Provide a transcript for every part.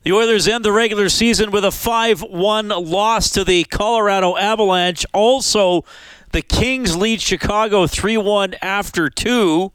The Oilers end the regular season with a 5-1 loss to the Colorado Avalanche. Also, the Kings lead Chicago 3-1 after 2.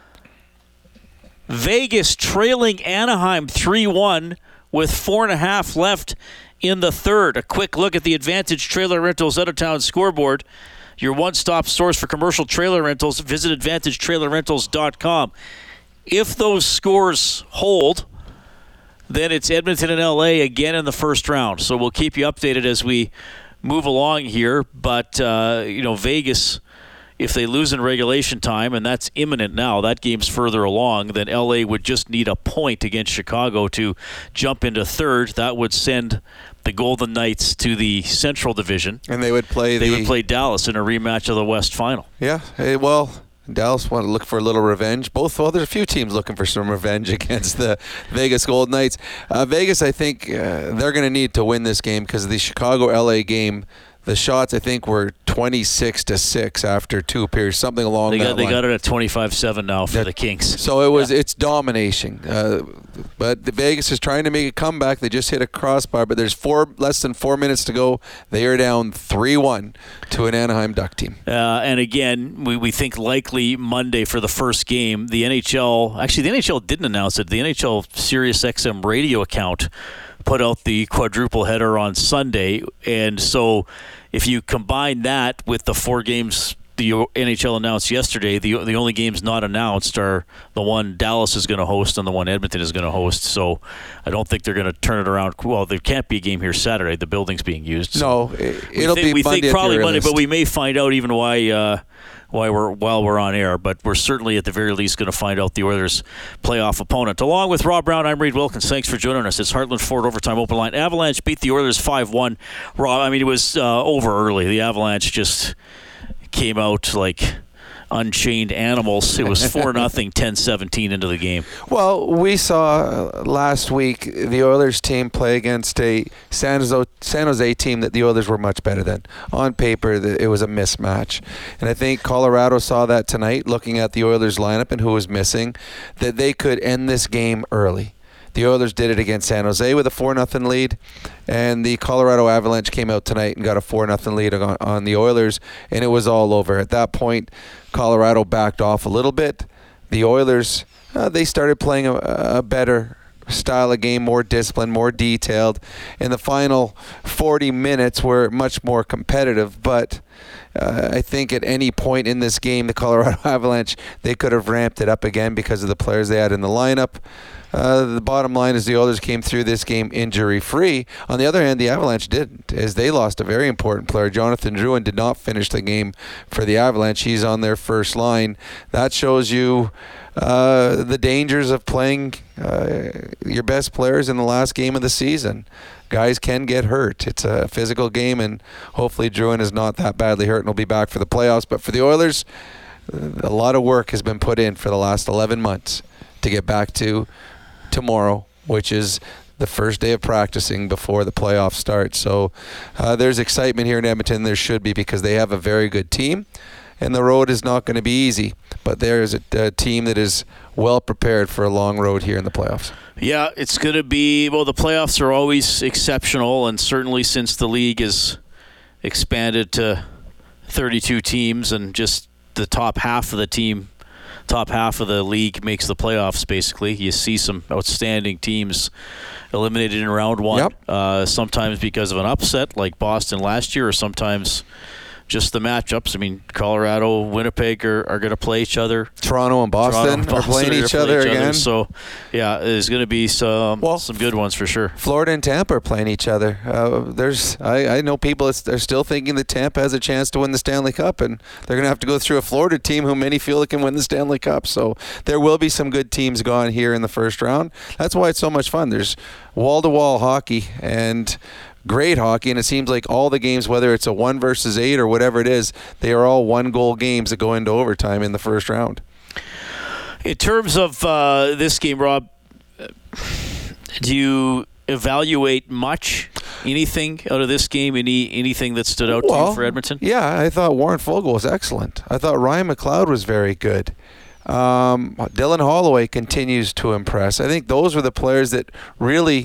Vegas trailing Anaheim 3-1 with 4.5 left in the third. A quick look at the Advantage Trailer Rentals out-of-town scoreboard. Your one-stop source for commercial trailer rentals. Visit AdvantageTrailerRentals.com. If those scores hold, then it's Edmonton and LA again in the first round. So we'll keep you updated as we move along here. But, Vegas, if they lose in regulation time, and that's imminent now, that game's further along, then LA would just need a point against Chicago to jump into third. That would send the Golden Knights to the Central Division. And they would play Dallas in a rematch of the West Final. Yeah, Dallas want to look for a little revenge. There's a few teams looking for some revenge against the Vegas Golden Knights. Vegas, I think they're going to need to win this game because the Chicago-LA game, the shots, I think, were 26-6 after 2 periods, something along that line. They got it at 25-7 now for the Kings. So it's domination. But the Vegas is trying to make a comeback. They just hit a crossbar, but there's less than 4 minutes to go. They are down 3-1 to an Anaheim Duck team. And again, we think likely Monday for the first game. The NHL didn't announce it. The NHL SiriusXM radio account put out the quadruple header on Sunday, and so if you combine that with the 4 games the NHL announced yesterday, the only games not announced are the one Dallas is going to host and the one Edmonton is going to host. So I don't think they're going to turn it around. Well, there can't be a game here Saturday. The building's being used. So no, we think probably Monday, but we may find out even while we're on air, but we're certainly at the very least going to find out the Oilers' playoff opponent. Along with Rob Brown, I'm Reed Wilkins. Thanks for joining us. It's Heartland Ford Overtime Open Line. Avalanche beat the Oilers 5-1. Rob, it was over early. The Avalanche just came out like unchained animals. It was 4-0, 10-17 into the game. Well, we saw last week the Oilers team play against a San Jose team that the Oilers were much better than. On paper, it was a mismatch. And I think Colorado saw that tonight, looking at the Oilers lineup and who was missing, that they could end this game early. The Oilers did it against San Jose with a 4-0 lead, and the Colorado Avalanche came out tonight and got a 4-0 lead on the Oilers, and it was all over. At that point, Colorado backed off a little bit. The Oilers, they started playing a better style of game, more disciplined, more detailed. In the final 40 minutes were much more competitive, but I think at any point in this game, the Colorado Avalanche, they could have ramped it up again because of the players they had in the lineup. The bottom line is the Oilers came through this game injury-free. On the other hand, the Avalanche didn't, as they lost a very important player. Jonathan Drouin did not finish the game for the Avalanche. He's on their first line. That shows you the dangers of playing your best players in the last game of the season. Guys can get hurt. It's a physical game, and hopefully Drouin is not that badly hurt and will be back for the playoffs. But for the Oilers, a lot of work has been put in for the last 11 months to get back to tomorrow, which is the first day of practicing before the playoffs start. So there's excitement here in Edmonton. There should be, because they have a very good team, and the road is not going to be easy. But there's a team that is well prepared for a long road here in the playoffs. Yeah, it's going to be, the playoffs are always exceptional, and certainly since the league has expanded to 32 teams and just the top half of the league makes the playoffs, basically. You see some outstanding teams eliminated in round one, sometimes because of an upset like Boston last year, or sometimes just the matchups. Colorado, Winnipeg are going to play each other. Toronto and Boston are playing each other again. So, yeah, there's going to be some good ones for sure. Florida and Tampa are playing each other. I know people are still thinking that Tampa has a chance to win the Stanley Cup, and they're going to have to go through a Florida team who many feel can win the Stanley Cup. So there will be some good teams gone here in the first round. That's why it's so much fun. There's wall-to-wall hockey and great hockey, and it seems like all the games, whether it's a 1 versus 8 or whatever it is, they are all 1-goal games that go into overtime in the first round. In terms of this game, Rob, do you evaluate anything out of this game? Anything that stood out to you for Edmonton? Yeah, I thought Warren Foegele was excellent. I thought Ryan McLeod was very good. Dylan Holloway continues to impress. I think those were the players that really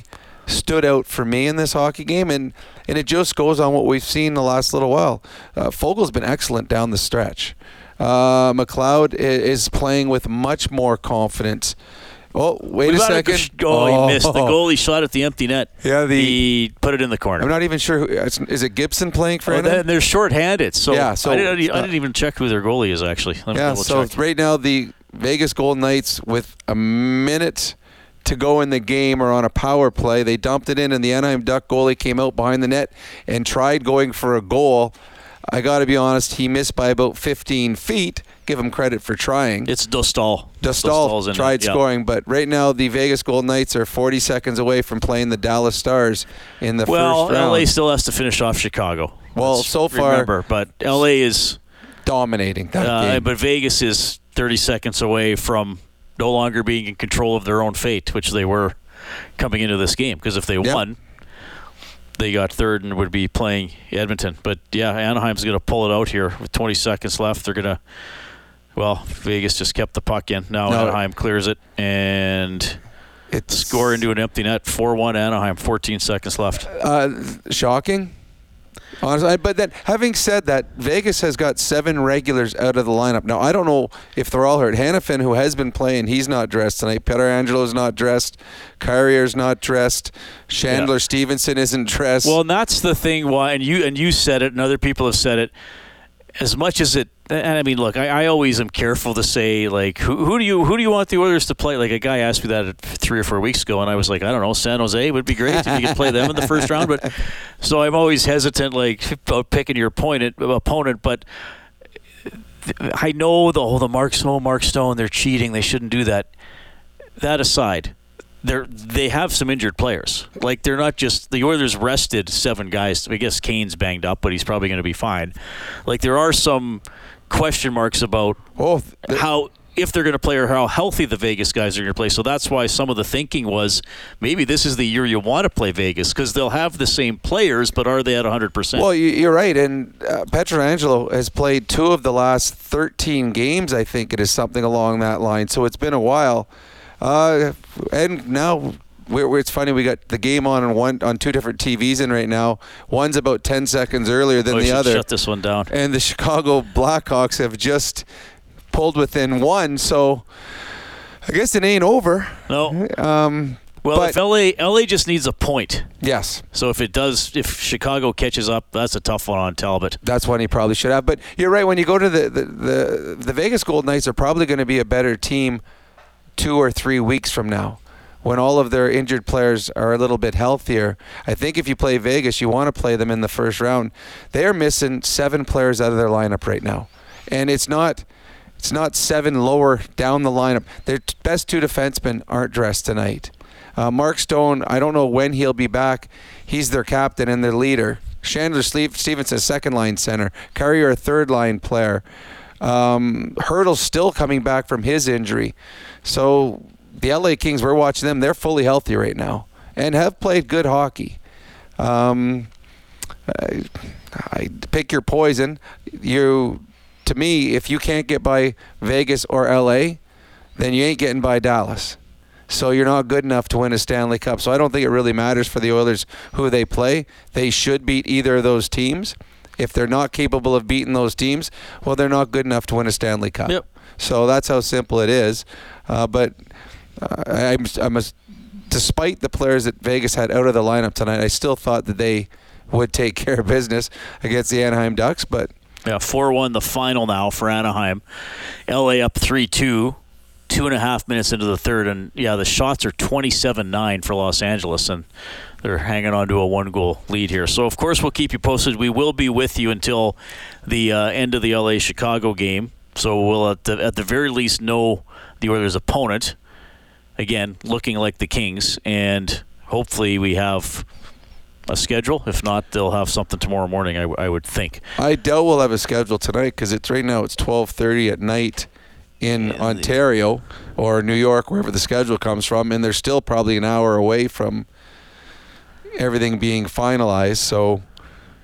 stood out for me in this hockey game, and it just goes on what we've seen the last little while. Fogel's been excellent down the stretch. McLeod is playing with much more confidence. Oh, wait a second. He missed. The goalie shot at the empty net. Yeah, he put it in the corner. I'm not even sure. Is it Gibson playing for Anaheim? They're short-handed. So, I didn't even check who their goalie is, actually. So right now the Vegas Golden Knights, with a minute to go in the game, are on a power play. They dumped it in, and the Anaheim Duck goalie came out behind the net and tried going for a goal. I got to be honest, he missed by about 15 feet. Give him credit for trying. It's Dostal. Dostal tried scoring, but right now the Vegas Golden Knights are 40 seconds away from playing the Dallas Stars in the first round. Well, LA still has to finish off Chicago. Well, so far, remember, but LA is dominating that game. But Vegas is 30 seconds away from no longer being in control of their own fate, which they were coming into this game. Because if they won, they got third and would be playing Edmonton. But yeah, Anaheim's going to pull it out here with 20 seconds left. They're going to, Vegas just kept the puck in. Now Anaheim clears it and score into an empty net. 4-1 Anaheim, 14 seconds left. Shocking. Honestly, but then, having said that, Vegas has got 7 regulars out of the lineup. Now, I don't know if they're all hurt. Hannafin, who has been playing, he's not dressed tonight. Pietrangelo not dressed. Carrier's not dressed. Chandler Stevenson isn't dressed. Well, and that's the thing. Why? And you said it, and other people have said it. As much as it, and I mean, look, I always am careful to say, like, who do you want the Oilers to play? Like, a guy asked me that 3 or 4 weeks ago, and I was like, I don't know, San Jose would be great if you could play them in the first round. But so I'm always hesitant, like, about picking your opponent. But I know the Mark Stone, they're cheating, they shouldn't do that. That aside, they have some injured players. Like, they're not just the Oilers rested 7 guys. I guess Kane's banged up, but he's probably going to be fine. Like, there are some question marks about how, if they're going to play, or how healthy the Vegas guys are going to play. So that's why some of the thinking was maybe this is the year you want to play Vegas, because they'll have the same players, but are they at 100%? Well, you're right. And Pietrangelo has played 2 of the last 13 games, I think it is, something along that line. So it's been a while. And now it's funny, we got the game on 2 different TVs in right now. One's about 10 seconds earlier than the other. Shut this one down. And the Chicago Blackhawks have just pulled within 1, so I guess it ain't over. No. If LA just needs a point. Yes. So if Chicago catches up, that's a tough one on Talbot. That's one he probably should have. But you're right, when you go to the Vegas Golden Knights are probably going to be a better team 2 or 3 weeks from now, when all of their injured players are a little bit healthier. I think if you play Vegas, you want to play them in the first round. They are missing 7 players out of their lineup right now, and it's not 7 lower down the lineup. Their best 2 defensemen aren't dressed tonight. Mark Stone, I don't know when he'll be back. He's their captain and their leader. Chandler Stevenson, second line center. Carrier, a third line player. Hurdle's still coming back from his injury. So the LA Kings, we're watching them. They're fully healthy right now and have played good hockey. I pick your poison. To me, if you can't get by Vegas or LA, then you ain't getting by Dallas. So you're not good enough to win a Stanley Cup. So I don't think it really matters for the Oilers who they play. They should beat either of those teams. If they're not capable of beating those teams, well, they're not good enough to win a Stanley Cup. Yep. So that's how simple it is. But despite the players that Vegas had out of the lineup tonight, I still thought that they would take care of business against the Anaheim Ducks. But 4-1 the final now for Anaheim. LA up 3-2. 2.5 minutes into the third, and the shots are 27-9 for Los Angeles, and they're hanging on to a 1-goal lead here. So, of course, we'll keep you posted. We will be with you until the end of the LA-Chicago game. So we'll, at the very least, know the Oilers' opponent. Again, looking like the Kings, and hopefully we have a schedule. If not, they'll have something tomorrow morning, I would think. I doubt we'll have a schedule tonight, because right now it's 12:30 at night in Ontario or New York, wherever the schedule comes from, and they're still probably an hour away from everything being finalized. So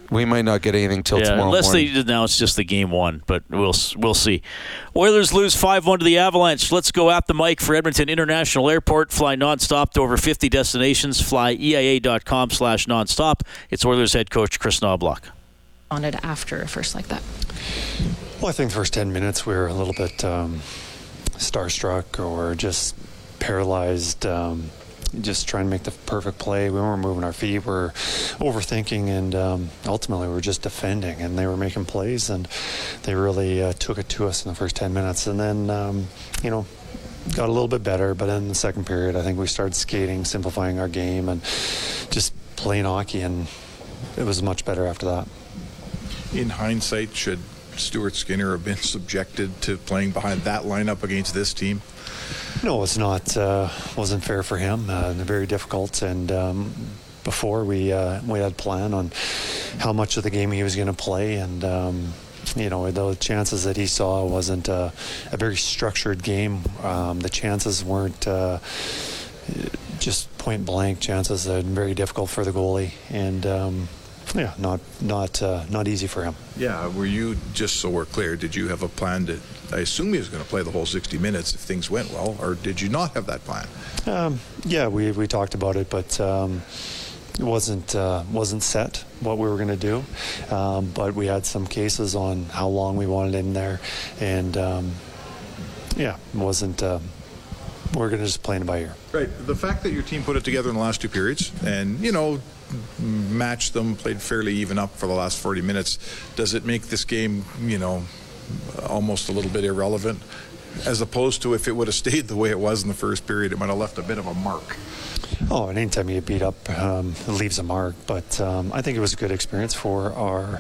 we might not get anything till tomorrow unless morning. they announce just the game one, but we'll see. Oilers lose 5-1 to the Avalanche. Let's go at the mic for Edmonton International Airport. Fly nonstop to over 50 destinations. Fly EIA.com/nonstop. It's Oilers head coach Chris Knobloch. On it after a first like that. Well, I think the first 10 minutes we were a little bit starstruck or just paralyzed. Just trying to make the perfect play. We weren't moving our feet. We're overthinking, and ultimately we were just defending, and they were making plays, and they really took it to us in the first 10 minutes. And then, got a little bit better, but in the second period, I think we started skating, simplifying our game, and just playing hockey, and it was much better after that. In hindsight, should Stuart Skinner have been subjected to playing behind that lineup against this team? No, it's not. Wasn't fair for him. Very difficult. And before we had a plan on how much of the game he was going to play, and the chances that he saw wasn't a very structured game. The chances weren't just point blank chances. That were very difficult for the goalie, and not easy for him. Yeah, were you, just so we're clear, did you have a plan to, I assume he was going to play the whole 60 minutes if things went well, or did you not have that plan? We talked about it, but it wasn't set what we were going to do. But we had some cases on how long we wanted in there, and it wasn't. We're going to just play it by ear. Right. The fact that your team put it together in the last two periods and, matched them, played fairly even up for the last 40 minutes, does it make this game, almost a little bit irrelevant, as opposed to if it would have stayed the way it was in the first period, it might have left a bit of a mark? Oh, and anytime you beat up, it leaves a mark. But I think it was a good experience for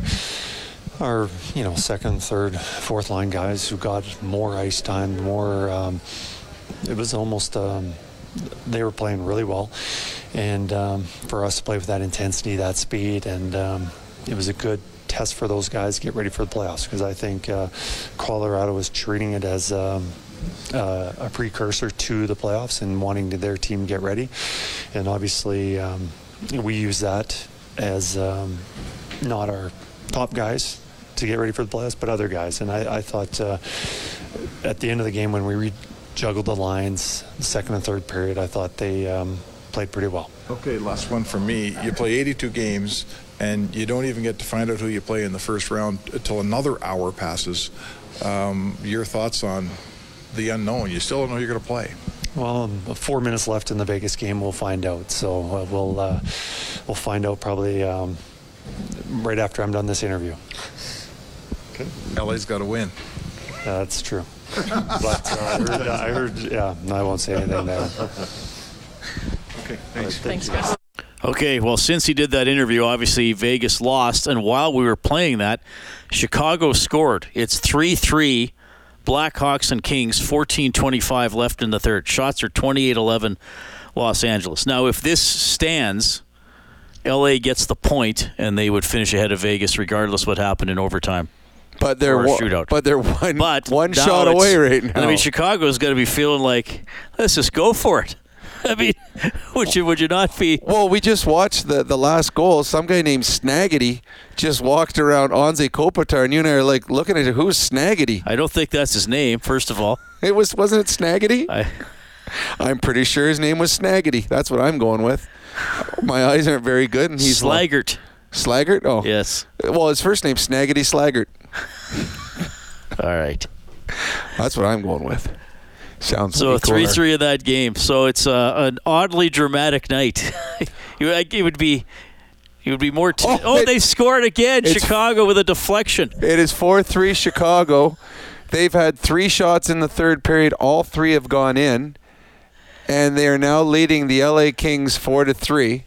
our second, third, fourth line guys who got more ice time, more. It was almost. They were playing really well, and for us to play with that intensity, that speed, and it was a good test for those guys to get ready for the playoffs, because I think Colorado was treating it as a precursor to the playoffs and wanting their team to get ready, and obviously we use that as not our top guys to get ready for the playoffs, but other guys. And I thought at the end of the game when we juggled the lines, the second and third period, I thought they played pretty well. Okay, last one from me. You play 82 games, and you don't even get to find out who you play in the first round until another hour passes. Your thoughts on the unknown? You still don't know who you're going to play. Well, 4 minutes left in the Vegas game. We'll find out. So we'll find out probably right after I'm done this interview. Okay. LA's got to win. That's true. But I heard, I won't say anything there. Okay, thanks. Thanks, guys. Okay, well, since he did that interview, obviously Vegas lost, and while we were playing that, Chicago scored. It's 3-3, Blackhawks and Kings, 14:25 left in the third. Shots are 28-11, Los Angeles. Now, if this stands, LA gets the point, and they would finish ahead of Vegas regardless what happened in overtime. But they're one shot away right now. I mean, Chicago's got to be feeling like, let's just go for it. I mean, would you not be? Well, we just watched the last goal. Some guy named Snaggety just walked around Anze Kopitar, and you and I are like looking at it. Who's Snaggety? I don't think that's his name. First of all, wasn't it Snaggety? I'm pretty sure his name was Snaggety. That's what I'm going with. My eyes aren't very good, and he's Slaggert. Slaggert? Oh, yes. Well, his first name's Snaggety Slaggert. All right. That's what I'm going with. Sounds so like 3-3 of that game. So it's an oddly dramatic night. It would be more. They scored again. Chicago with a deflection. It is 4-3 Chicago. They've had 3 shots in the third period. All 3 have gone in, and they are now leading the LA Kings 4-3.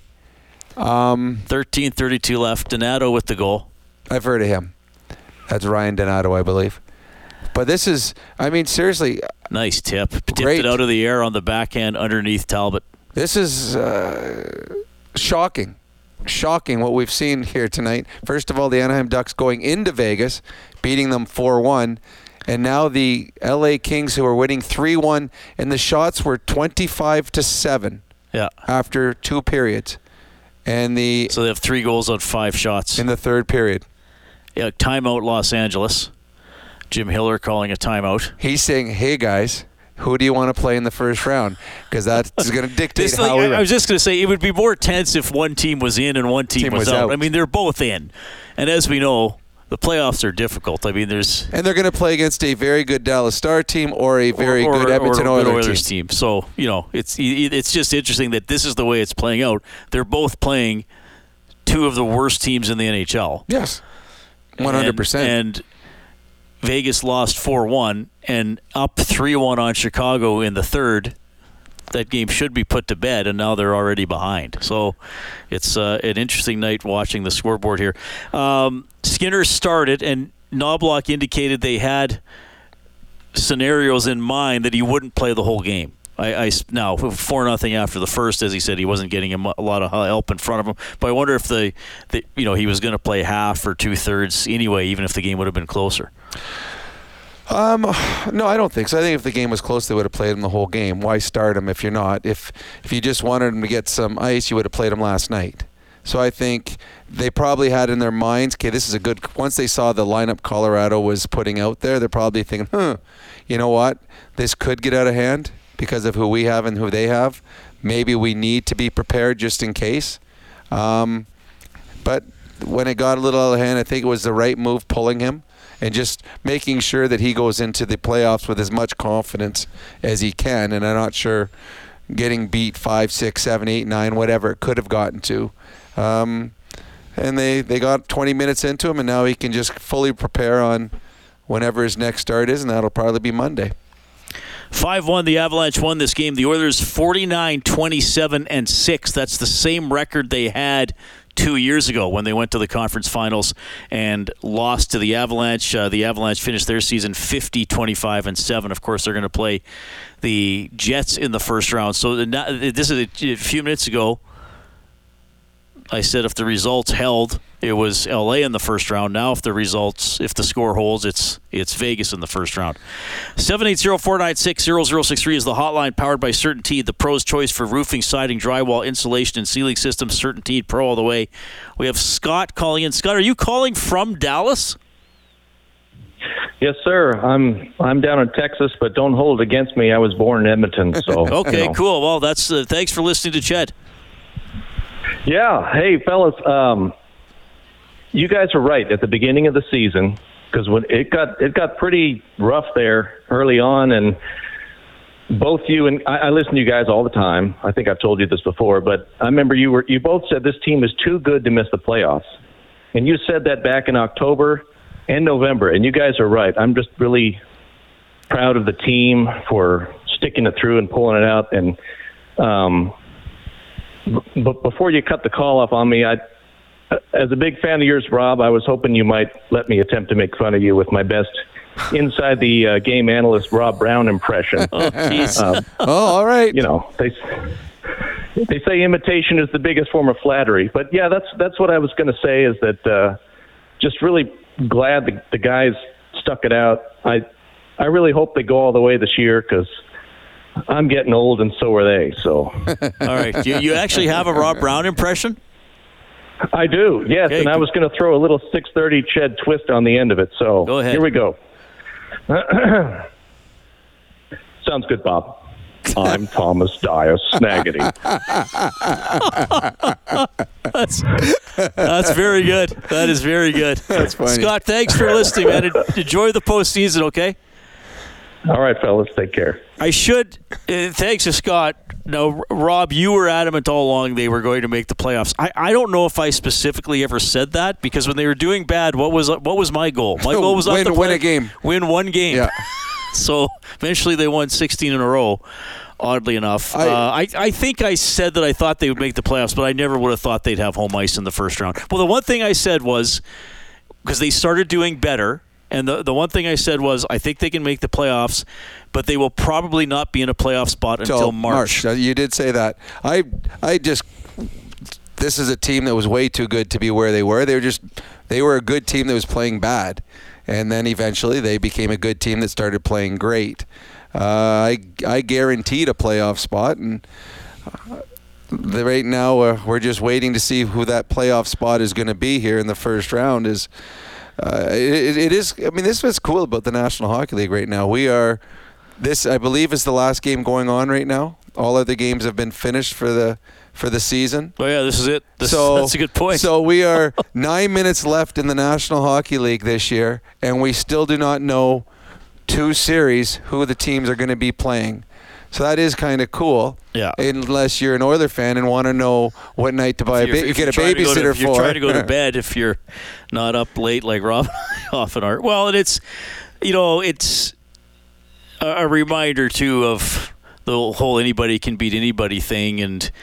13:32 left. Donato with the goal. I've heard of him. That's Ryan Donato, I believe. But this is, I mean, seriously. Nice tip. Tipped it out of the air on the backhand underneath Talbot. This is shocking. Shocking what we've seen here tonight. First of all, the Anaheim Ducks going into Vegas, beating them 4-1. And now the LA Kings, who are winning 3-1. And the shots were 25-7 after 2 periods. And so they have 3 goals on 5 shots. In the third period. Yeah, timeout Los Angeles. Jim Hiller calling a timeout. He's saying, hey, guys, who do you want to play in the first round? Because that's going to dictate how we... I was just going to say, it would be more tense if one team was in and one team was out. I mean, they're both in. And as we know, the playoffs are difficult. I mean, there's... And they're going to play against a very good Dallas Star team or a very good Edmonton Oilers team. So, it's just interesting that this is the way it's playing out. They're both playing 2 of the worst teams in the NHL. Yes, 100%. And Vegas lost 4-1 and up 3-1 on Chicago in the third. That game should be put to bed, and now they're already behind. So it's an interesting night watching the scoreboard here. Skinner started, and Knobloch indicated they had scenarios in mind that he wouldn't play the whole game. Now 4-0 after the first, as he said, he wasn't getting a lot of help in front of him. But I wonder if he was going to play half or 2/3 anyway, even if the game would have been closer. No, I don't think so. I think if the game was close, they would have played him the whole game. Why start him if you're not? If you just wanted him to get some ice, you would have played him last night. So I think they probably had in their minds, okay, this is a good... Once they saw the lineup Colorado was putting out there, they're probably thinking, you know what? This could get out of hand because of who we have and who they have. Maybe we need to be prepared just in case. But when it got a little out of hand, I think it was the right move pulling him and just making sure that he goes into the playoffs with as much confidence as he can. And I'm not sure getting beat 5, 6, 7, 8, 9, whatever it could have gotten to. And they got 20 minutes into him, and now he can just fully prepare on whenever his next start is, and that'll probably be Monday. 5-1, the Avalanche won this game. The Oilers 49-27-6. That's the same record they had 2 years ago when they went to the conference finals and lost to the Avalanche. The Avalanche finished their season 50-25-7. Of course, they're going to play the Jets in the first round. So this is a few minutes ago. I said if the results held, it was LA in the first round. Now if the score holds, it's Vegas in the first round. 780-496-0063 is the hotline, powered by CertainTeed, the pro's choice for roofing, siding, drywall, insulation, and sealing systems. CertainTeed Pro all the way. We have Scott calling in. Scott, are you calling from Dallas? Yes, sir. I'm down in Texas, but don't hold it against me. I was born in Edmonton, so okay, cool. Well, that's thanks for listening to Ched. Yeah. Hey, fellas. You guys are right at the beginning of the season, because when it got pretty rough there early on, and both you and I listen to you guys all the time. I think I've told you this before, but I remember you both said this team is too good to miss the playoffs, and you said that back in October and November, and you guys are right. I'm just really proud of the team for sticking it through and pulling it out. And but before you cut the call off on me, as a big fan of yours, Rob, I was hoping you might let me attempt to make fun of you with my best inside the game analyst Rob Brown impression. All right. You know, they say imitation is the biggest form of flattery, but yeah, that's what I was going to say. Is that just really glad the guys stuck it out. I really hope they go all the way this year, because I'm getting old and so are they. So, all right, you actually have a Rob Brown impression? I do, yes, okay. And I was going to throw a little 6:30 Ched twist on the end of it. So go ahead. Here we go. Sounds good, Bob. I'm Thomas Dias Snaggety. That's very good. That is very good. That's funny. Scott, thanks for listening, man. Enjoy the postseason, okay? All right, fellas. Take care. Thanks to Scott. Now, Rob, you were adamant all along they were going to make the playoffs. I don't know if I specifically ever said that, because when they were doing bad, what was my goal? My goal was win a game. Win one game. Yeah. So eventually they won 16 in a row, oddly enough. I think I said that I thought they would make the playoffs, but I never would have thought they'd have home ice in the first round. Well, the one thing I said was, because they started doing better, and the one thing I said was, I think they can make the playoffs, but they will probably not be in a playoff spot until March. You did say that. This is a team that was way too good to be where they were. They were a good team that was playing bad. And then eventually they became a good team that started playing great. I guaranteed a playoff spot, and right now we're just waiting to see who that playoff spot is going to be here in the first round. It is. I mean, this is what's cool about the National Hockey League right now. This, I believe, is the last game going on right now. All other games have been finished for the season. Oh yeah, this is it. That's a good point. So we are 9 minutes left in the National Hockey League this year, and we still do not know 2 series who the teams are going to be playing. So that is kind of cool. Yeah. Unless you're an Oiler fan and want to know what night to buy get a babysitter for. You're trying to go to bed if you're not up late like Rob often are. Well, and it's a reminder too of the whole anybody can beat anybody thing, and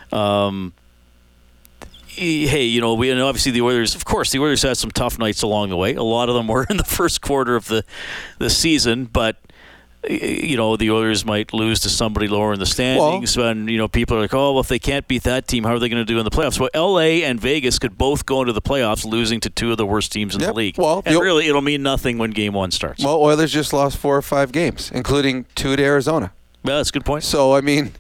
hey, obviously the Oilers. Of course, the Oilers had some tough nights along the way. A lot of them were in the first quarter of the season, but the Oilers might lose to somebody lower in the standings, and people are like, oh, well, if they can't beat that team, how are they going to do in the playoffs? Well, LA and Vegas could both go into the playoffs losing to 2 of the worst teams in the league. Well, and really, it'll mean nothing when Game 1 starts. Well, Oilers just lost 4 or 5 games, including 2 to Arizona. Yeah, that's a good point. So, I mean,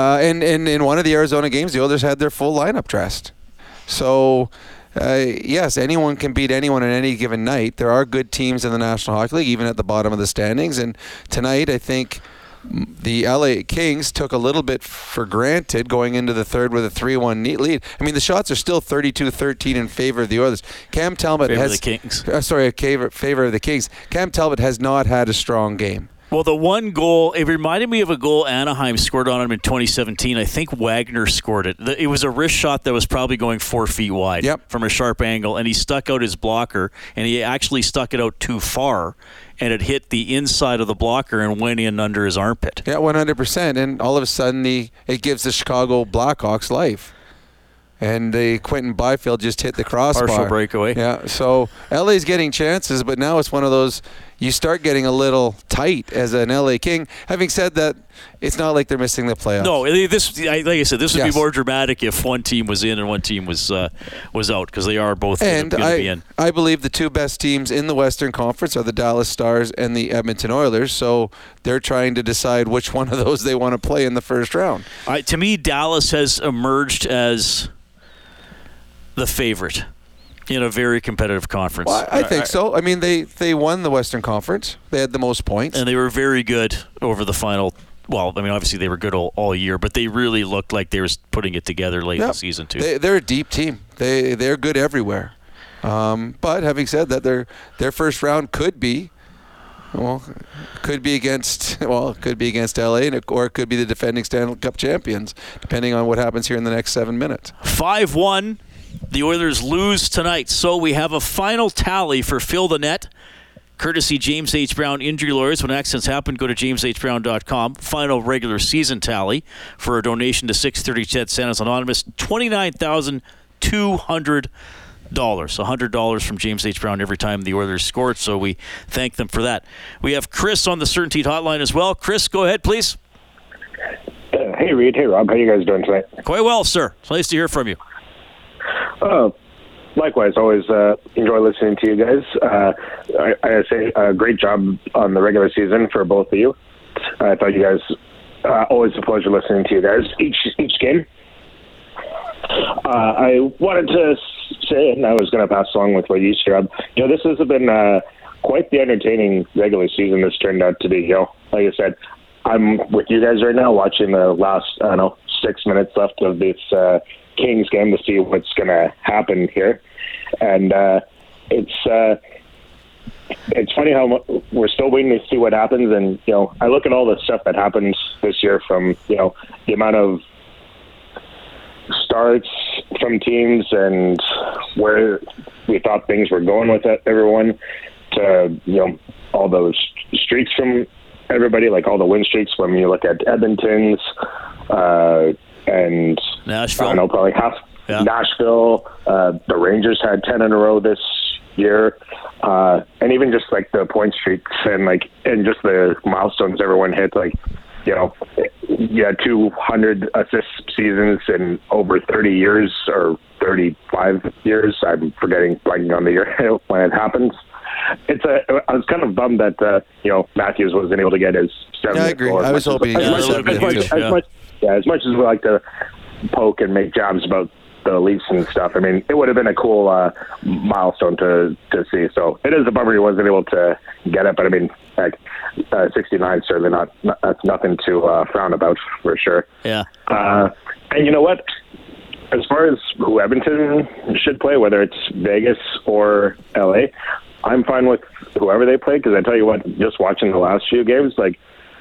in one of the Arizona games, the Oilers had their full lineup dressed. So, yes, anyone can beat anyone on any given night. There are good teams in the National Hockey League, even at the bottom of the standings. And tonight, I think the LA Kings took a little bit for granted going into the third with a 3-1 lead. I mean, the shots are still 32-13 in favor of the Oilers. Cam Talbot favor of the Kings. Favor of the Kings. Cam Talbot has not had a strong game. Well, the one goal, it reminded me of a goal Anaheim scored on him in 2017. I think Wagner scored it. It was a wrist shot that was probably going 4 feet wide from a sharp angle, and he stuck out his blocker, and he actually stuck it out too far, and it hit the inside of the blocker and went in under his armpit. Yeah, 100%, and all of a sudden it gives the Chicago Blackhawks life. And Quentin Byfield just hit the crossbar. Partial breakaway. Yeah, so LA's getting chances, but now it's one of those, you start getting a little tight as an LA King. Having said that, it's not like they're missing the playoffs. No, like I said, this would be more dramatic if one team was in and one team was out, because they are both going to be in. I believe the 2 best teams in the Western Conference are the Dallas Stars and the Edmonton Oilers, so they're trying to decide which one of those they want to play in the first round. To me, Dallas has emerged as the favorite in a very competitive conference. Well, I think so. I mean, they won the Western Conference. They had the most points. And they were very good over the final. Well, I mean, obviously they were good all year, but they really looked like they were putting it together late in the season, too. They're a deep team. They're good everywhere. But having said that, their first round could be against LA, or it could be the defending Stanley Cup champions, depending on what happens here in the next 7 minutes. 5-1. The Oilers lose tonight, so we have a final tally for Fill the Net, courtesy James H. Brown Injury Lawyers. When accidents happen, go to jameshbrown.com. Final regular season tally for a donation to 630 Chet Santa's Anonymous, $29,200. $100 from James H. Brown every time the Oilers scored, so we thank them for that. We have Chris on the CertainTeed hotline as well. Chris, go ahead, please. Hey, Reed. Hey, Rob. How you guys doing tonight? Quite well, sir. It's nice to hear from you. Likewise, always enjoy listening to you guys. I say great job on the regular season for both of you. I thought you guys, always a pleasure listening to you guys each game. I wanted to say, and I was going to pass along with what you said, this has been quite the entertaining regular season this turned out to be. Like I said, I'm with you guys right now watching the last, 6 minutes left of this Kings game to see what's going to happen here. And it's funny how we're still waiting to see what happens. And, I look at all the stuff that happened this year, from, the amount of starts from teams and where we thought things were going with everyone, to, all those streaks from everybody, like all the win streaks when you look at Edmonton's, and Nashville. I don't know, probably half. Yeah. Nashville. The Rangers had 10 in a row this year, and even just like the point streaks and just the milestones everyone hit. You had 200 assist seasons in over 30 years or 35 years. I'm blanking on the year when it happens. I was kind of bummed that Matthews wasn't able to get his 70th. Yeah, I agree. I was hoping as much as we like to poke and make jabs about the Leafs and stuff. I mean, it would have been a cool milestone to see. So it is a bummer he wasn't able to get it, but I mean, 69 certainly not. That's nothing to frown about for sure. Yeah. And you know what? As far as who Edmonton should play, whether it's Vegas or LA, I'm fine with whoever they play, because I tell you what, just watching the last few games, like,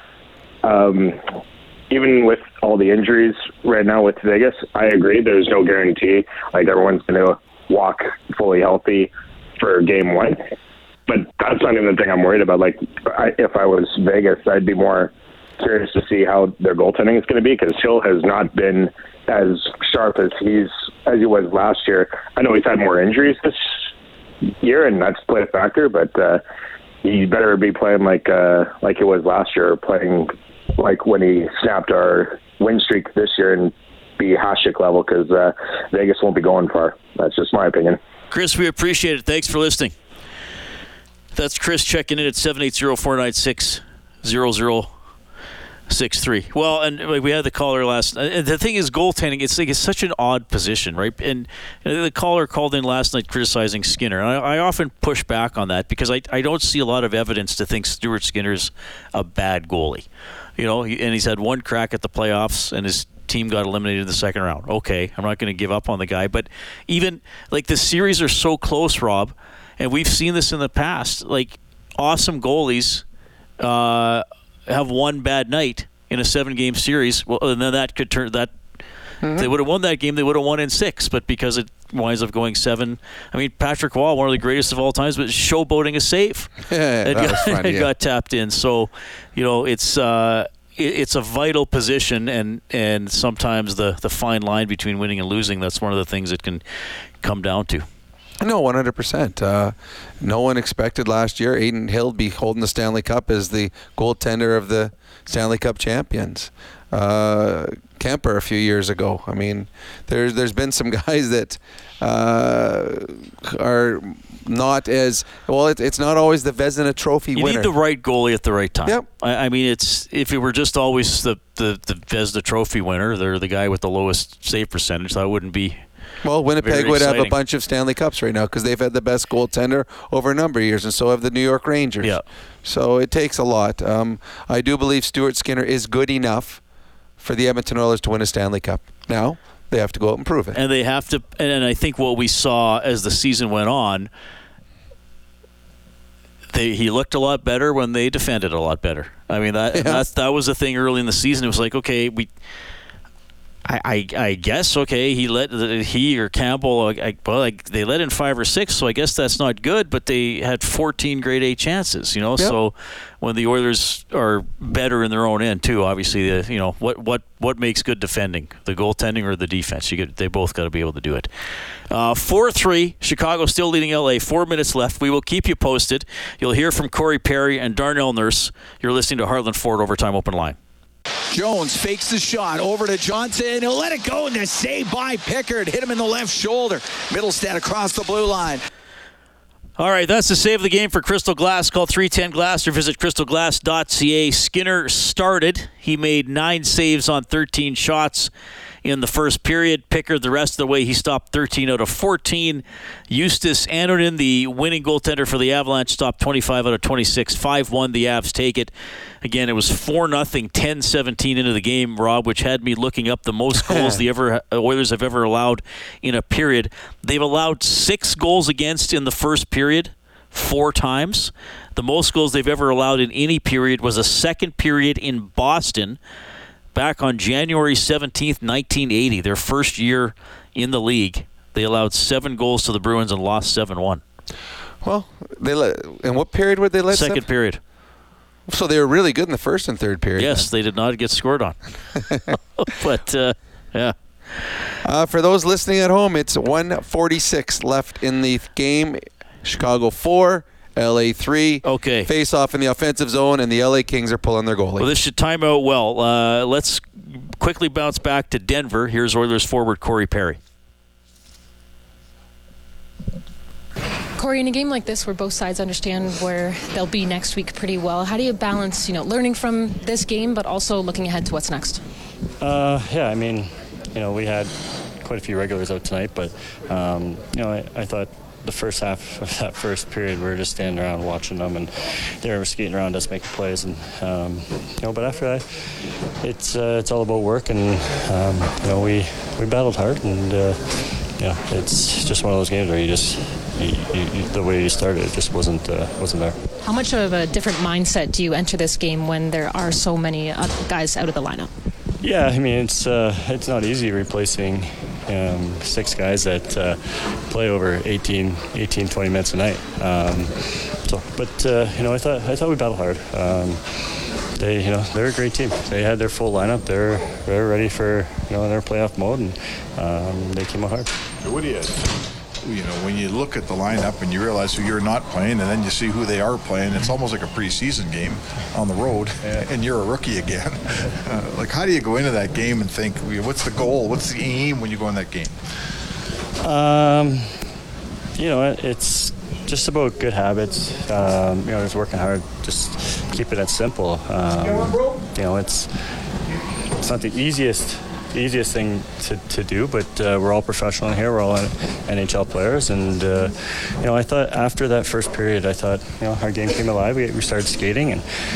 even with all the injuries right now with Vegas, I agree there's no guarantee. Like, everyone's going to walk fully healthy for game one. But that's not even the thing I'm worried about. Like, if I was Vegas, I'd be more curious to see how their goaltending is going to be, because Hill has not been as sharp as he was last year. I know he's had more injuries this year, and that's played a factor, but he better be playing like he was last year, playing like when he snapped our win streak this year and be Hasek level, because Vegas won't be going far. That's just my opinion. Chris, we appreciate it. Thanks for listening. That's Chris checking in at 780-496-0063. Well, and we had the caller last night. The thing is, goaltending, it's such an odd position, right? And the caller called in last night criticizing Skinner. And I often push back on that, because I don't see a lot of evidence to think Stuart Skinner's a bad goalie. You know, and he's had one crack at the playoffs, and his team got eliminated in the second round. Okay, I'm not going to give up on the guy. But even, like, the series are so close, Rob, and we've seen this in the past. Like, awesome goalies have one bad night in a 7-game series. Well, and then that could turn that. Mm-hmm. They would have won that game. They would have won in 6, but because it winds up going 7. I mean, Patrick Waugh, one of the greatest of all times, but showboating a save. It got tapped in. So, you know, it's a vital position, and sometimes the fine line between winning and losing, that's one of the things it can come down to. No, 100%. No one expected last year Adin Hill be holding the Stanley Cup as the goaltender of the Stanley Cup champions. Kemper a few years ago. I mean, there's been some guys that are not as well. It's not always the Vezina Trophy winner. You need the right goalie at the right time. Yep. I mean, if it were just always the Vezina Trophy winner, they're the guy with the lowest save percentage, that wouldn't be. Well, Winnipeg would exciting. have a bunch of Stanley Cups right now, because they've had the best goaltender over a number of years, and so have the New York Rangers. Yeah. So it takes a lot. I do believe Stuart Skinner is good enough for the Edmonton Oilers to win a Stanley Cup. Now, they have to go out and prove it. And they have to. And I think what we saw as the season went on, he looked a lot better when they defended a lot better. I mean, that was the thing early in the season. It was like, okay, I guess, okay, he or Campbell, they let in 5 or 6, so I guess that's not good, but they had 14 grade A chances, you know. Yep. So when the Oilers are better in their own end too, obviously, you know, what makes good defending, the goaltending or the defense? They both got to be able to do it. 4-3, Chicago still leading LA. 4 minutes left. We will keep you posted. You'll hear from Corey Perry and Darnell Nurse. You're listening to Heartland Ford Overtime Open Line. Jones fakes the shot over to Johnson. He'll let it go, and the save by Pickard. Hit him in the left shoulder. Middlestat across the blue line. All right, that's the save of the game for Crystal Glass. Call 310-GLASS or visit crystalglass.ca. Skinner started. He made 9 saves on 13 shots in the first period. Pickard, the rest of the way, he stopped 13 out of 14. Eustace Anonin, the winning goaltender for the Avalanche, stopped 25 out of 26. 5-1, the Avs take it. Again, it was 4-0, 10-17 into the game, Rob, which had me looking up the most goals the Oilers have ever allowed in a period. They've allowed 6 goals against in the first period 4 times. The most goals they've ever allowed in any period was a second period in Boston back on January 17th, 1980, their first year in the league. They allowed 7 goals to the Bruins and lost 7-1. Well, in what period would they let? Second period. So they were really good in the first and third period. Yes, they did not get scored on. But, yeah. For those listening at home, it's 1:46 left in the game. Chicago 4, LA 3. Okay. Face off in the offensive zone, and the LA Kings are pulling their goalie. Well, this should time out well. Let's quickly bounce back to Denver. Here's Oilers forward Corey Perry. Corey, in a game like this where both sides understand where they'll be next week pretty well, how do you balance, learning from this game but also looking ahead to what's next? Yeah, I mean, we had quite a few regulars out tonight, but I thought the first half of that first period we were just standing around watching them, and they were skating around us making plays, and but after that it's all about work, and we battled hard, and it's just one of those games where you just the way you started, it just wasn't there. How much of a different mindset do you enter this game when there are so many guys out of the lineup? Yeah, I mean, it's not easy replacing 6 guys that play over 18, 20 minutes a night. I thought we battled hard. They're a great team. They had their full lineup. They're ready for their playoff mode, and they came out hard. What do when you look at the lineup and you realize who you're not playing, and then you see who they are playing, it's almost like a preseason game on the road, and you're a rookie again. How do you go into that game and think, what's the goal? What's the aim when you go in that game? It's just about good habits. Just working hard. Just keep it that simple. It's not the easiest thing to do, but we're all professional in here. We're all NHL players, and I thought after that first period, our game came alive. We started skating,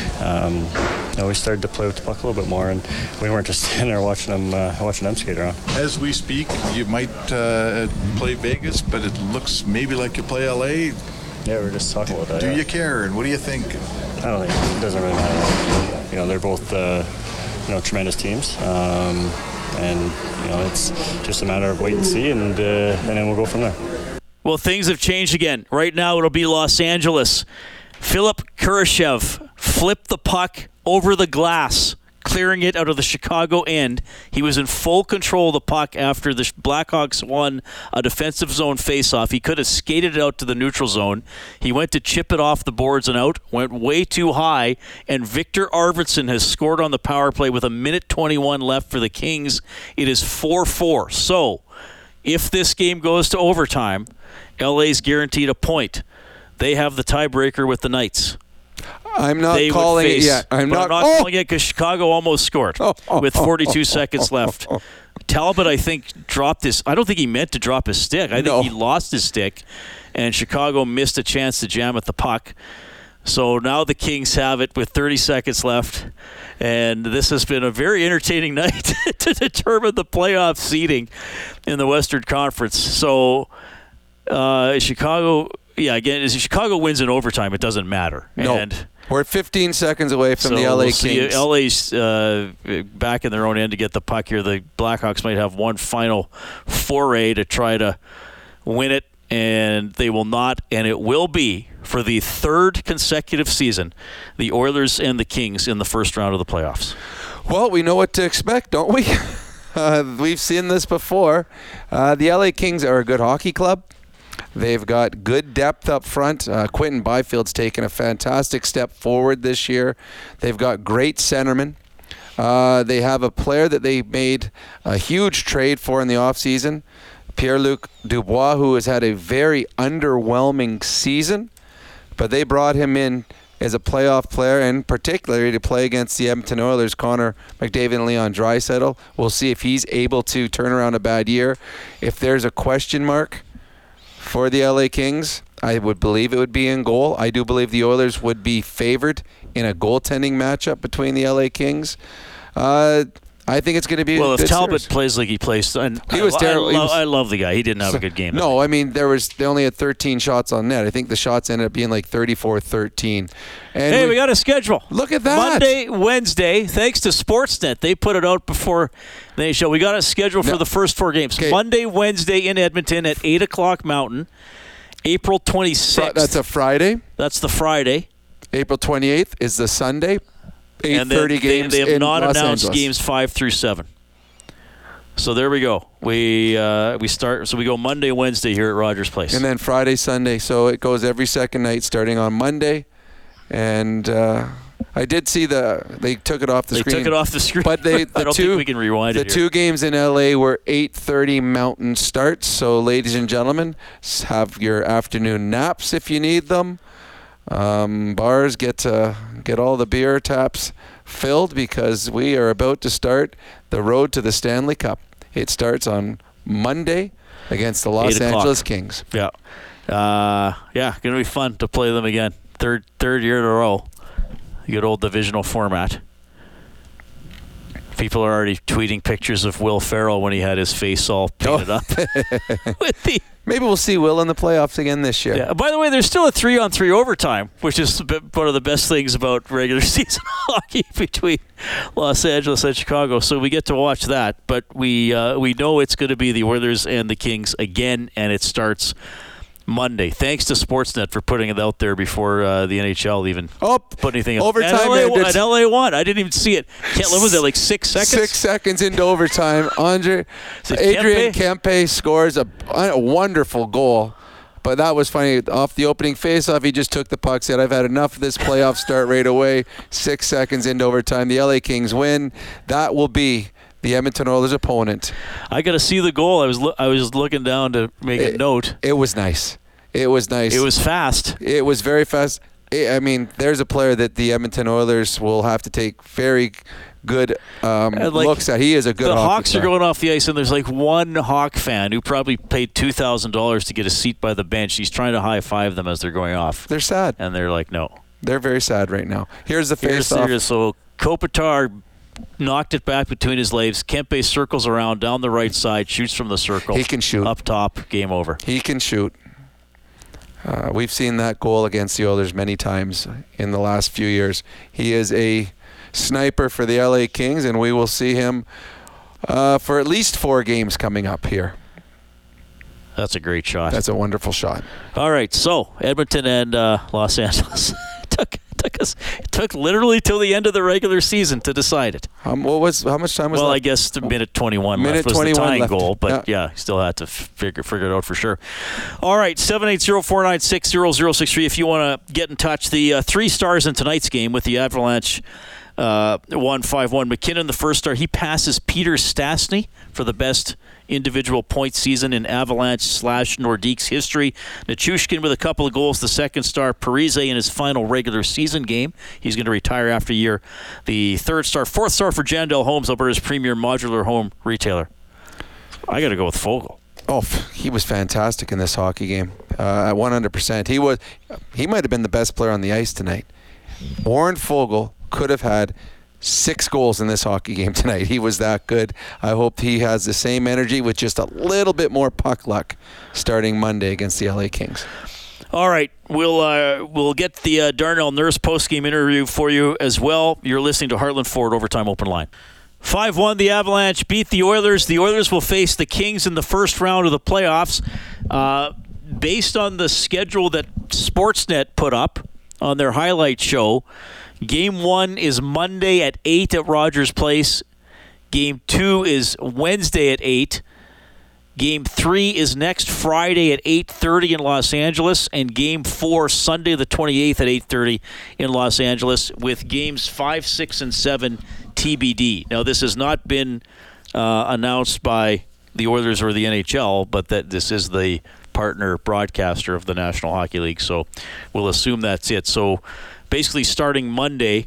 and we started to play with the puck a little bit more, and we weren't just standing there watching them skate around. As we speak, you might play Vegas, but it looks maybe like you play LA. Yeah, we were just talking about that. Do you care, and what do you think? I don't think it doesn't really matter. They're both tremendous teams. And it's just a matter of wait and see, and then we'll go from there. Well, things have changed again. Right now, it'll be Los Angeles. Philip Kurashev flipped the puck over the glass, clearing it out of the Chicago end. He was in full control of the puck after the Blackhawks won a defensive zone faceoff. He could have skated it out to the neutral zone. He went to chip it off the boards and out, went way too high, and Victor Arvidsson has scored on the power play with 1:21 left for the Kings. It is 4-4. So, if this game goes to overtime, LA's guaranteed a point. They have the tiebreaker with the Knights. I'm not calling it yet. I'm not calling it because Chicago almost scored with 42 seconds left. Talbot, I think, dropped his... I don't think he meant to drop his stick. I think he lost his stick, and Chicago missed a chance to jam at the puck. So now the Kings have it with 30 seconds left, and this has been a very entertaining night to determine the playoff seeding in the Western Conference. So Chicago... Yeah, again, if Chicago wins in overtime, it doesn't matter. No. And we're 15 seconds away from the LA Kings. LA's back in their own end to get the puck here. The Blackhawks might have one final foray to try to win it, and they will not. And it will be, for the third consecutive season, the Oilers and the Kings in the first round of the playoffs. Well, we know what to expect, don't we? We've seen this before. The LA Kings are a good hockey club. They've got good depth up front. Quentin Byfield's taken a fantastic step forward this year. They've got great centermen. They have a player that they made a huge trade for in the offseason, Pierre-Luc Dubois, who has had a very underwhelming season. But they brought him in as a playoff player, and particularly to play against the Edmonton Oilers, Connor McDavid and Leon Draisaitl. We'll see if he's able to turn around a bad year. If there's a question mark for the LA Kings, I would believe it would be in goal. I do believe the Oilers would be favored in a goaltending matchup between the LA Kings. I think it's going to be well. If Talbot plays like he plays, and he was terrible. I love the guy. He didn't have a good game. No, I mean they only had 13 shots on net. I think the shots ended up being like 34-13. And hey, we got a schedule. Look at that. Monday, Wednesday. Thanks to Sportsnet, they put it out before the show. We got a schedule for the first 4 games. Okay. Monday, Wednesday in Edmonton at 8:00 Mountain. April 26th. That's a Friday. That's the Friday. April 28th is the Sunday. 8:30 games. They have not Los announced Angeles. games 5 through 7. So there we go. We start. So we go Monday, Wednesday here at Rogers Place, and then Friday, Sunday. So it goes every second night, starting on Monday. And I did see they took it off the screen. They took it off the screen. But I don't think we can rewind it. The 2 games in LA were 8:30 Mountain starts. So ladies and gentlemen, have your afternoon naps if you need them. Bars get all the beer taps filled because we are about to start the road to the Stanley Cup. It starts on Monday against the Los Angeles Kings. Yeah. Going to be fun to play them again. Third year in a row. Good old divisional format. People are already tweeting pictures of Will Ferrell when he had his face all painted up. Maybe we'll see Will in the playoffs again this year. Yeah. By the way, there's still a 3-on-3 overtime, which is one of the best things about regular season hockey between Los Angeles and Chicago. So we get to watch that. But we know it's going to be the Oilers and the Kings again, and it starts Monday. Thanks to Sportsnet for putting it out there before the NHL even put anything up. Overtime. And LA won. I didn't even see it. Was it like 6 seconds? 6 seconds into overtime. Adrian Kempe scores a wonderful goal. But that was funny. Off the opening faceoff, he just took the puck, said, I've had enough of this playoff start right away. 6 seconds into overtime. The LA Kings win. That will be the Edmonton Oilers' opponent. I got to see the goal. I was looking down to make a note. It was nice. It was nice. It was fast. It was very fast. There's a player that the Edmonton Oilers will have to take very good looks at. He is a good The hockey Hawks player. are going off the ice, and there's like one Hawk fan who probably paid $2,000 to get a seat by the bench. He's trying to high-five them as they're going off. They're sad. And they're like, no. They're very sad right now. Here's the face-off. So Kopitar knocked it back between his legs. Kempe circles around down the right side, shoots from the circle. He can shoot. Up top, game over. He can shoot. We've seen that goal against the Oilers many times in the last few years. He is a sniper for the LA Kings, and we will see him for at least 4 games coming up here. That's a great shot. That's a wonderful shot. All right, so Edmonton and Los Angeles. It took literally till the end of the regular season to decide it. How much time was left? Well, I guess the minute 21 left was the tying goal, but still had to figure it out for sure. All right, 780-496-0063 if you want to get in touch. The 3 stars in tonight's game with the Avalanche 1-5-1. McKinnon, the first star, he passes Peter Stastny for the best individual point season in Avalanche/Nordique's history. Nichushkin with a couple of goals, the second star. Parise in his final regular season game. He's going to retire after a year. The third star. Fourth star for Jandel Holmes, Alberta's premier modular home retailer. I got to go with Fogle. Oh, he was fantastic in this hockey game. At 100%. He might have been the best player on the ice tonight. Warren Fogle could have had 6 goals in this hockey game tonight. He was that good. I hope he has the same energy with just a little bit more puck luck starting Monday against the LA Kings. All right, we'll get the Darnell Nurse postgame interview for you as well. You're listening to Heartland Ford Overtime Open Line. 5-1, the Avalanche beat the Oilers. The Oilers will face the Kings in the first round of the playoffs. Based on the schedule that Sportsnet put up on their highlight show, Game 1 is Monday at 8 at Rogers Place. Game 2 is Wednesday at 8. Game 3 is next Friday at 8:30 in Los Angeles. And Game 4, Sunday the 28th at 8:30 in Los Angeles, with Games 5, 6, and 7 TBD. Now, this has not been announced by the Oilers or the NHL, but that this is the partner broadcaster of the National Hockey League. So we'll assume that's it. So basically starting Monday,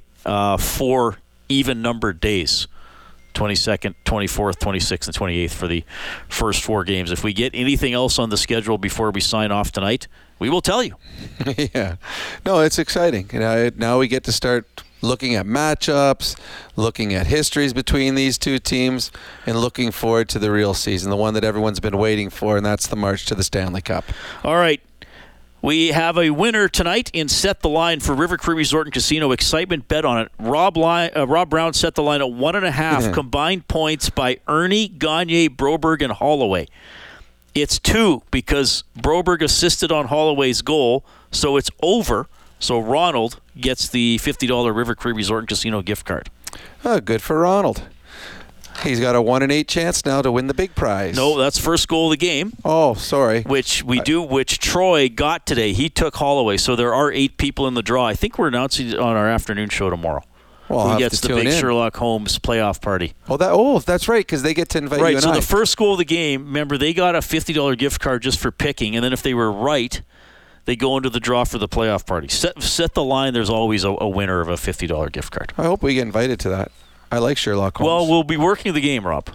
4 even-numbered days, 22nd, 24th, 26th, and 28th for the first 4 games. If we get anything else on the schedule before we sign off tonight, we will tell you. Yeah. No, it's exciting. Now we get to start looking at matchups, looking at histories between these two teams, and looking forward to the real season, the one that everyone's been waiting for, and that's the march to the Stanley Cup. All right. We have a winner tonight in Set the Line for River Cree Resort and Casino. Excitement bet on it. Rob Brown set the line at 1.5 combined points by Ernie, Gagne, Broberg, and Holloway. It's 2 because Broberg assisted on Holloway's goal, so it's over. So Ronald gets the $50 River Cree Resort and Casino gift card. Oh, good for Ronald. He's got a 1 in 8 chance now to win the big prize. No, that's first goal of the game. Oh, sorry. Which Troy got today. He took Holloway, so there are 8 people in the draw. I think we're announcing it on our afternoon show tomorrow. Well, who gets the big Sherlock Holmes playoff party? That's right, because they get to invite you and so I. The first goal of the game, remember, they got a $50 gift card just for picking, and then if they were right, they go into the draw for the playoff party. Set the line. There's always a winner of a $50 gift card. I hope we get invited to that. I like Sherlock Holmes. Well, we'll be working the game, Rob.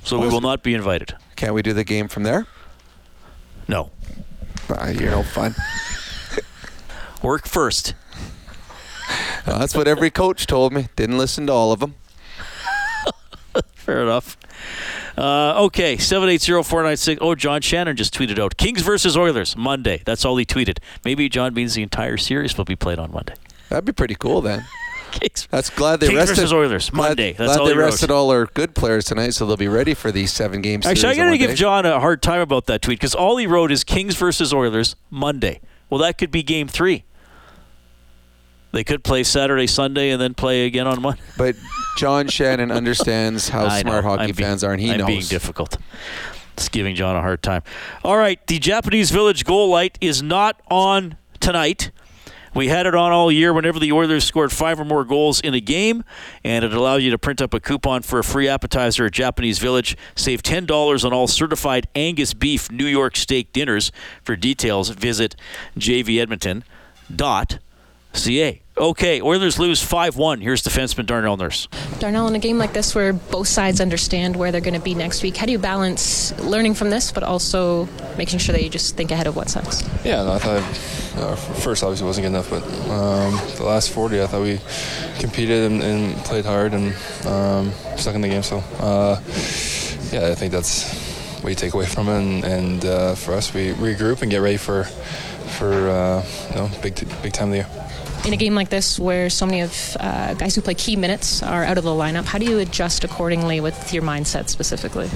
So we will not be invited. Can't we do the game from there? No. You're no fun. Work first. That's what every coach told me. Didn't listen to all of them. Fair enough. Okay, 780-496. Oh, John Shannon just tweeted out, Kings versus Oilers, Monday. That's all he tweeted. Maybe John means the entire series will be played on Monday. That'd be pretty cool then. Kings. That's glad they Kings rested. versus Oilers, Monday. That's glad all they he wrote. rested all our good players tonight, so they'll be ready for these 7 games. Actually, I got to give John a hard time about that tweet because all he wrote is Kings versus Oilers, Monday. Well, that could be Game 3. They could play Saturday, Sunday, and then play again on Monday. But John Shannon understands how smart hockey fans are, and he knows. I'm being difficult. It's giving John a hard time. All right, the Japanese Village goal light is not on tonight. We had it on all year whenever the Oilers scored 5 or more goals in a game, and it allowed you to print up a coupon for a free appetizer at Japanese Village. Save $10 on all certified Angus beef New York steak dinners. For details, visit jvedmonton.ca. Okay, Oilers lose 5-1. Here's defenseman Darnell Nurse. Darnell, in a game like this where both sides understand where they're going to be next week, how do you balance learning from this but also making sure that you just think ahead of what's next? Yeah, no, I thought first obviously wasn't good enough, but the last 40 I thought we competed and played hard and stuck in the game. So, yeah, I think that's what you take away from it. And for us, we regroup and get ready for big time of the year. In a game like this where so many of guys who play key minutes are out of the lineup, how do you adjust accordingly with your mindset specifically?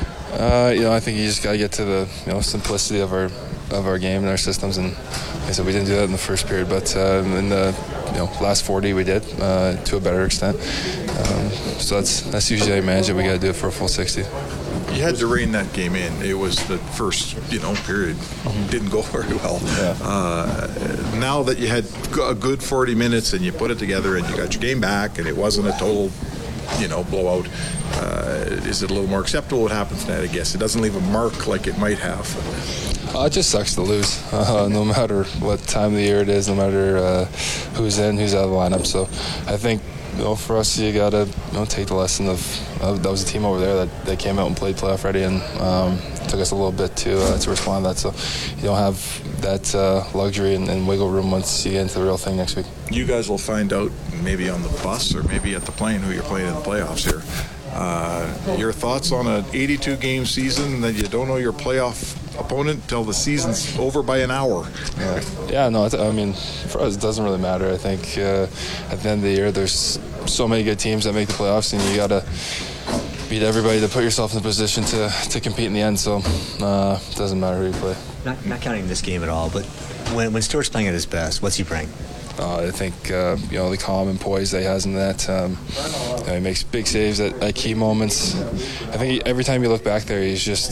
I think you just got to get to the simplicity of our game and our systems. And like I said, we didn't do that in the first period, but in the last 40 we did to a better extent. So that's usually how you manage it. We got to do it for a full 60. You had to rein that game in. It was the first, period. Didn't go very well. Yeah. Now that you had a good 40 minutes and you put it together and you got your game back and it wasn't a total, blowout, is it a little more acceptable what happens tonight? I guess it doesn't leave a mark like it might have. It just sucks to lose, no matter what time of the year it is, no matter who's in, who's out of the lineup. So I think, for us, you got to take the lesson of that was a team over there that came out and played playoff ready, and it took us a little bit to respond to that. So you don't have that luxury and wiggle room once you get into the real thing next week. You guys will find out maybe on the bus or maybe at the plane who you're playing in the playoffs here. Your thoughts on an 82-game season that you don't know your playoff opponent till the season's over by an hour? Yeah, no, I mean, for us it doesn't really matter. I think at the end of the year there's so many good teams that make the playoffs, and you got to beat everybody to put yourself in a position to compete in the end. So it doesn't matter who you play. Not counting this game at all, but when Stuart's playing at his best, what's he bring? I think the calm and poise that he has in that. He makes big saves at key moments. I think every time you look back there, he's just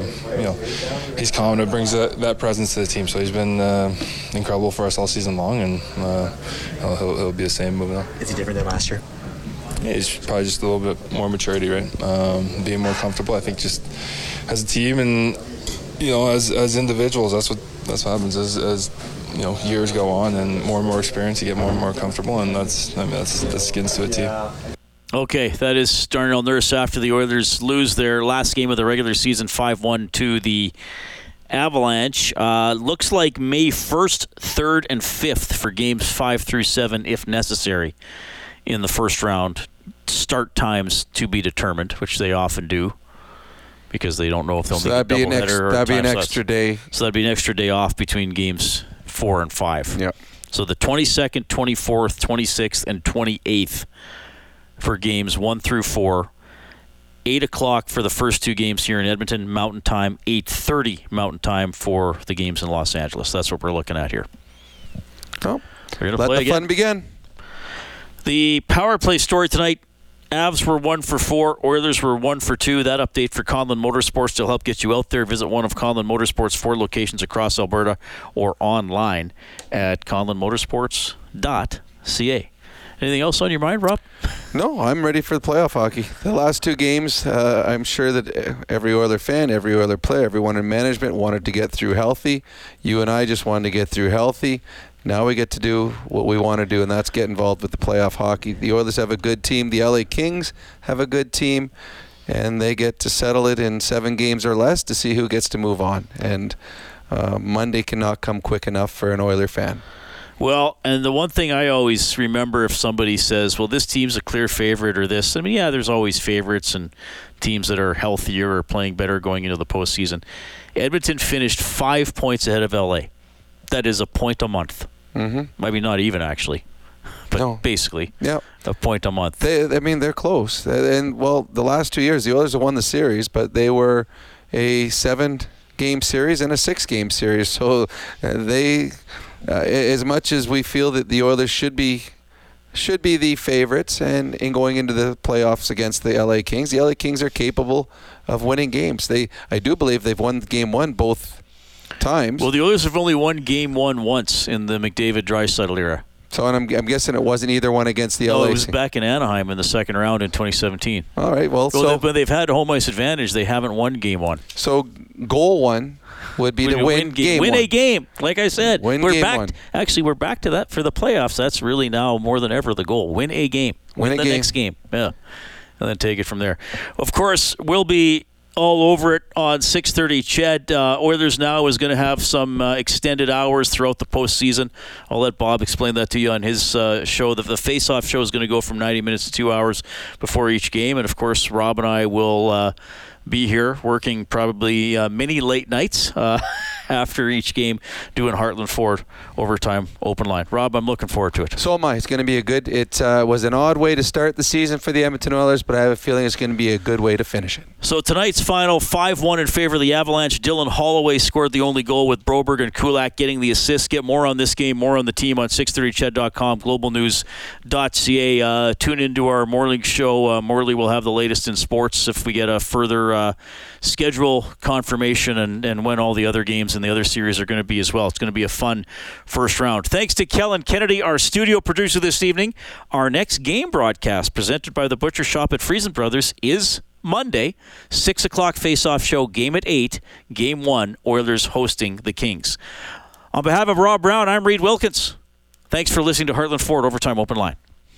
he's calm and it brings that presence to the team. So he's been incredible for us all season long, and he'll be the same moving on. Is he different than last year? Yeah, he's probably just a little bit more maturity, right? Being more comfortable. I think just as a team and as individuals, that's what happens as years go on and more experience, you get more and more comfortable, and that's skins to a team. Okay, that is Darnell Nurse after the Oilers lose their last game of the regular season 5-1 to the Avalanche. Looks like May 1st, 3rd, and 5th for games 5 through 7 if necessary in the first round. Start times to be determined, which they often do, because they don't know if they'll make a doubleheader or that'd be an extra day. So that'd be an extra day off between games 4 and 5. Yep. So the 22nd, 24th, 26th, and 28th for games 1 through 4. 8 o'clock for the first 2 games here in Edmonton, Mountain Time. 8:30 Mountain Time for the games in Los Angeles. That's what we're looking at here. Oh, let the fun begin. The power play story tonight. Avs were 1 for 4. Oilers were 1 for 2. That update for Conlon Motorsports to help get you out there. Visit one of Conlon Motorsports' 4 locations across Alberta or online at conlonmotorsports.ca. Anything else on your mind, Rob? No, I'm ready for the playoff hockey. The last 2 games, I'm sure that every Oiler fan, every Oiler player, everyone in management wanted to get through healthy. You and I just wanted to get through healthy. Now we get to do what we want to do, and that's get involved with the playoff hockey. The Oilers have a good team. The LA Kings have a good team. and they get to settle it in 7 games or less to see who gets to move on. And Monday cannot come quick enough for an Oiler fan. Well, and the one thing I always remember if somebody says, well, this team's a clear favorite or this, I mean, yeah, there's always favorites and teams that are healthier or playing better going into the postseason. Edmonton finished 5 points ahead of LA. That is a point a month. Maybe not even, actually. But basically, a point a month. They're close. And, well, the last 2 years, the Oilers have won the series, but they were a 7-game series and a 6-game series. So as much as we feel that the Oilers should be the favorites and in going into the playoffs against the LA Kings are capable of winning games. I do believe they've won Game 1 both times. Well, the Oilers have only won Game 1 once in the McDavid-Draisaitl era. So I'm guessing it wasn't either one against the LA. No, it was back in Anaheim in the second round in 2017. All right, well but they've had home ice advantage. They haven't won Game 1. So goal 1 would be to win game 1. Win a game, like I said. We're back. Actually, we're back to that for the playoffs. That's really now more than ever the goal. Win a game. Win the next game. Yeah, and then take it from there. Of course, we'll be all over it on 6:30. Ched, Oilers Now is going to have some extended hours throughout the postseason. I'll let Bob explain that to you on his show. The face-off show is going to go from 90 minutes to 2 hours before each game. And, of course, Rob and I will be here working probably many late nights after each game doing Heartland Ford Overtime Open Line. Rob, I'm looking forward to it. So am I. It's going to be it was an odd way to start the season for the Edmonton Oilers, but I have a feeling it's going to be a good way to finish it. So tonight's final 5-1 in favor of the Avalanche. Dylan Holloway scored the only goal with Broberg and Kulak getting the assist. Get more on this game, more on the team on 630ched.com, globalnews.ca. Tune into our morning show. Morley will have the latest in sports if we get a further schedule confirmation and when all the other games and the other series are going to be as well. It's going to be a fun first round. Thanks to Kellen Kennedy, our studio producer this evening. Our next game broadcast presented by the Butcher Shop at Friesen Brothers is Monday, 6 o'clock face-off show, game at 8, game 1, Oilers hosting the Kings. On behalf of Rob Brown, I'm Reed Wilkins. Thanks for listening to Heartland Ford Overtime Open Line.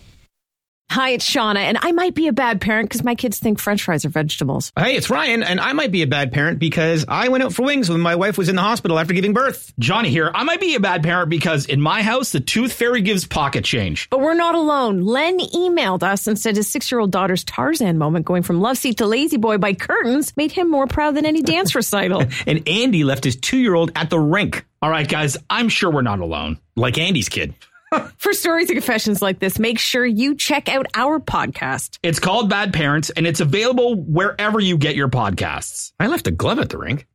Hi, it's Shauna, and I might be a bad parent because my kids think French fries are vegetables. Hey, it's Ryan, and I might be a bad parent because I went out for wings when my wife was in the hospital after giving birth. Johnny here. I might be a bad parent because in my house, the Tooth Fairy gives pocket change. But we're not alone. Len emailed us and said his 6-year-old daughter's Tarzan moment going from love seat to lazy boy by curtains made him more proud than any dance recital. And Andy left his 2-year-old at the rink. All right, guys, I'm sure we're not alone. Like Andy's kid. For stories and confessions like this, make sure you check out our podcast. It's called Bad Parents, and it's available wherever you get your podcasts. I left a glove at the rink.